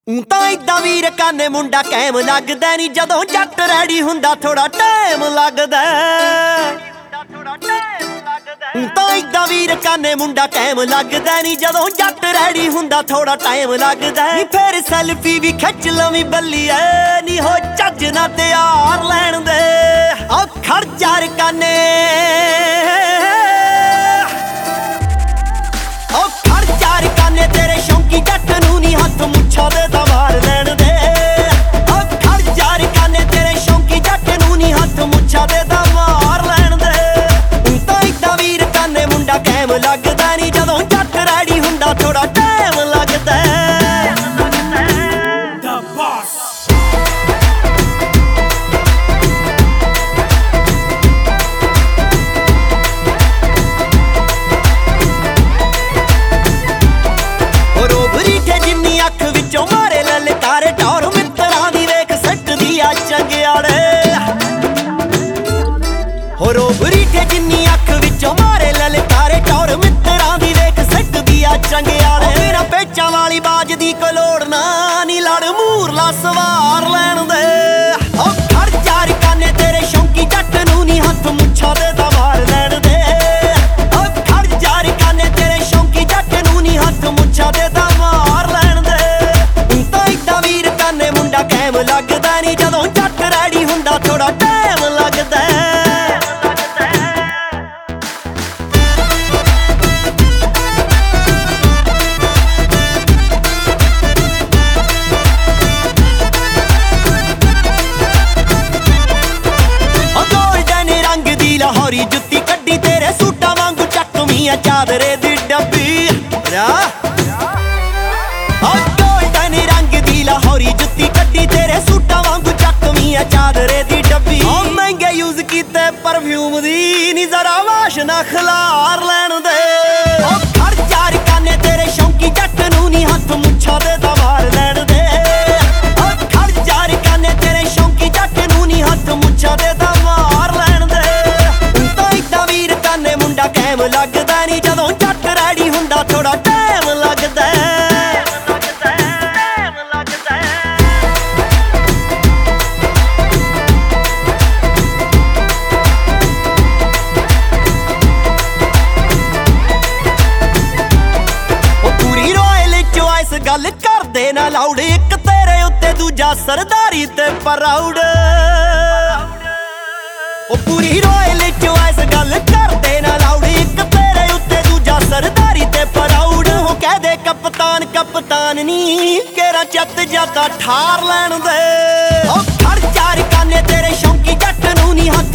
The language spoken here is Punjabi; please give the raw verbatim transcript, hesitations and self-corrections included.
ਊਂ ਤਾਂ ਇਦਾਂ ਵੀਰ ਕਾਨੇ ਮੁੰਡਾ ਕਾਇਮ ਲੱਗਦਾ ਨੀ, ਜਦੋਂ ਜੱਟ ਰੈਡੀ ਹੁੰਦਾ ਥੋੜਾ ਟਾਈਮ ਲੱਗਦਾ। ਊਂ ਤਾਂ ਇਦਾਂ ਵੀਰ ਕਾਨੇ ਮੁੰਡਾ ਕਾਇਮ ਲੱਗਦਾ ਨੀ, ਜਦੋਂ ਜੱਟ ਰੈਡੀ ਹੁੰਦਾ ਥੋੜਾ ਟਾਈਮ ਲੱਗਦਾ। ਨੀ ਫੇਰ ਸੈਲਫੀ ਵੀ ਖਿੱਚ ਲਵੀਂ ਬੱਲੀਏ, ਨੀ ਹੋ ਚੱਜ ਨਾ ਤਿਆਰ ਲੈਣ ਦੇ। ਆ ਖੜ ਚਾਰ ਕਾਨੇ, ਓ ਖੜ ਚਾਰ ਕਾਨੇ ਤੇਰੇ ਸ਼ੌਂਕੀ ਜੱਟ ਨੂੰ ਨੀ ਹੱਥ ਮੁੱਛਾਂ ਦੇ ਤਾਂ ਮਾਰ ਲੈਣ ਦੇ। ਓ ਖੜ ਚਾਰ ਕਾਨੇ ਤੇਰੇ ਸ਼ੌਂਕੀ ਜੱਟ ਨੂੰ ਨੀ ਹੱਥ ਮੁੱਛਾਂ ਦੇ ਤਾਂ ਮਾਰ ਲੈਣ ਦੇ। ਊਂ ਤਾਂ ਇਦਾਂ ਵੀਰ ਕਾਨੇ ਮੁੰਡਾ ਕਾਇਮ ਲੱਗਦਾ ਨੀ, ਜਦੋਂ ਜੱਟ ਰੈਡੀ ਹੁੰਦਾ ਥੋੜਾ ਟਾਈਮ ਲੱਗਦਾ। ਰੋਬਰੀ ਤੇ ਜਿੰਨੀ ਅੱਖ ਵਿੱਚੋਂ ਮਾਰੇ ਲਲਕਾਰੇ, ਟੌਰ ਮਿੱਤਰਾਂ ਦੀ ਵੇਖ ਸਿੱਟਦੀ ਆ ਚੰਗਿਆੜੇ। ਮੇਰਾ ਪੇਚਾਂ ਵਾਲੀ ਬਾਜ ਦੀ ਕੋਈ ਲੋੜ ਨਾ, ਨੀ ਲੜ ਮੂਰਲਾ ਸਵਾਰ ਲੈਣ ਦੇ। ਓ ਖੜ ਚਾਰ ਕਾਨੇ ਤੇਰੇ ਸ਼ੌਂਕੀ ਜੱਟ ਨੂੰ ਨੀ ਹੱਥ ਮੁੱਛਾਂ ਦੇ ਤਾਂ ਮਾਰ ਲੈਣ ਦੇ। ਓ ਖੜ ਚਾਰ ਕਾਨੇ ਤੇਰੇ ਸ਼ੌਂਕੀ ਜੱਟ ਨੂੰ ਨੀ ਹੱਥ ਮੁੱਛਾਂ ਦੇ ਤਾਂ ਮਾਰ ਲੈਣ ਦੇ। ਊਂ ਤਾਂ ਇਦਾਂ ਵੀਰ ਕਾਨੇ ਮੁੰਡਾ ਕਾਇਮ ਲੱਗਦਾ ਨੀ, ਜਦੋਂ ਜੱਟ ਰੈਡੀ ਹੁੰਦਾ ਥੋੜਾ ਟਾਈਮ ਲੱਗਦਾ। ਲਾਹੌਰੀ ਜੁੱਤੀ ਕੱਢੀ ਤੇਰੇ ਸੂਟਾਂ ਵਾਂਗੂ ਚੱਕਵੀਂ ਚਾਦਰੇ ਦੀ ਡੱਬੀ। ਓ ਗੋਲਡਨ ਰੰਗ ਦੀ ਲਾਹੌਰੀ ਜੁੱਤੀ ਕੱਢੀ ਤੇਰੇ ਸੂਟਾਂ ਵਾਂਗੂ ਚੱਕਵੀਂ ਚਾਦਰੇ ਦੀ ਡੱਬੀ। ਓ ਮਹਿੰਗੇ ਯੂਜ਼ ਕੀਤੇ ਪਰਫਿਊਮ ਦੀ ਨੀ ਜ਼ਰਾ ਵਾਸ਼ਨਾ ਖਿਲਾਰ ਲੈਣ ਦੇ। ਓ ਖੜ ਚਾਰ ਕਾਨੇ ਤੇਰੇ ਸ਼ੌਂਕੀ ਜੱਟ ਨੂੰ ਨੀ ਹੱਥ ਮੁੱਛਾਂ ਦੇ ਤਾਂ ਮਾਰ ਲੈਣ ਦੇ। ਓ ਖੜ ਚਾਰ ਕਾਨੇ ਤੇਰੇ ਸ਼ੌਂਕੀ ਜੱਟ ਨੂੰ ਨੀ ਹੱਥ ਮੁੱਛਾਂ ਦੇ ਤਾਂ ਮਾਰ ਲੈਣ ਦੇ। ਮੁੰਡਾ ਕਾਇਮ ਲੱਗਦਾ ਨੀ, ਜਦੋਂ ਜੱਟ ਰੈਡੀ ਹੁੰਦਾ ਥੋੜਾ ਟਾਈਮ ਲੱਗਦਾ। ਉਹ ਪੂਰੀ ਰੋਇਲ ਚੁਆਇਸ ਗੱਲ ਕਰਦੇ ਨਾ ਲਾਉਡ, ਇੱਕ ਤੇਰੇ ਉੱਤੇ ਦੂਜਾ ਸਰਦਾਰੀ ਤੇ ਪ੍ਰਾਊਡ। ਉਹ ਪੂਰੀ ਰੋਇਲ ਚੁਆਇਸ ਗੱਲ ਕਰਦੇ ਨਾ ਲਾਉਡ, ਇੱਕ ਤੇਰੇ ਉੱਤੇ ਦੂਜਾ ਸਰਦਾਰੀ ਤੇ ਪ੍ਰਾਊਡ। ਉਹ ਕਹਦੇ ਕਪਤਾਨ ਕਪਤਾਨ ਨੀ, ਕੇਰਾ ਚੱਤ ਜਾਂਦਾ ਠਾਰ ਲੈਣ ਦੇ। ਉਹ ਖੜ ਚਾਰ ਕਾਨੇ ਤੇਰੇ ਸ਼ੌਂਕੀ ਜੱਟ ਨੂੰ ਨੀ ਹੱਥ